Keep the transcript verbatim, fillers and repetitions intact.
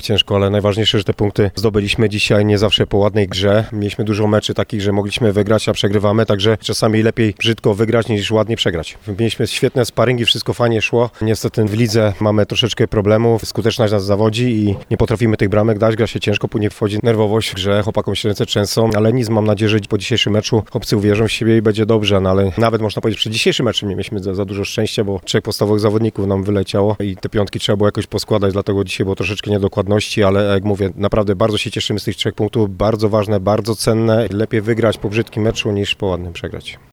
ciężko, ale najważniejsze, że te punkty zdobyliśmy dzisiaj nie zawsze po ładnej grze. Mieliśmy dużo meczy takich, że mogliśmy wygrać, a przegrywamy, także czasami lepiej brzydko wygrać niż ładnie przegrać. Mieliśmy świetne sparingi, wszystko fajnie szło. Niestety w lidze mamy troszeczkę problemów, skuteczność nas zawodzi i nie potrafimy tych bramek dać, gra się ciężko, później wchodzi nerwowość w grze, chłopakom się ręce trzęsą, ale nic, mam nadzieję, że po dzisiejszym meczu chłopcy uwierzą w siebie i będzie dobrze, no ale nawet można powiedzieć, przy dzisiejszym meczu nie mieliśmy za, za dużo szczęścia, bo trzech podstawowych zawodników nam wyleciało i te piątki trzeba było jakoś poskładać, dlatego dzisiaj było troszeczkę niedokładności, ale jak mówię, naprawdę bardzo się cieszymy z tych trzech punktów, bardzo ważne, bardzo cenne, lepiej wygrać po brzydkim meczu niż po ładnym przegrać.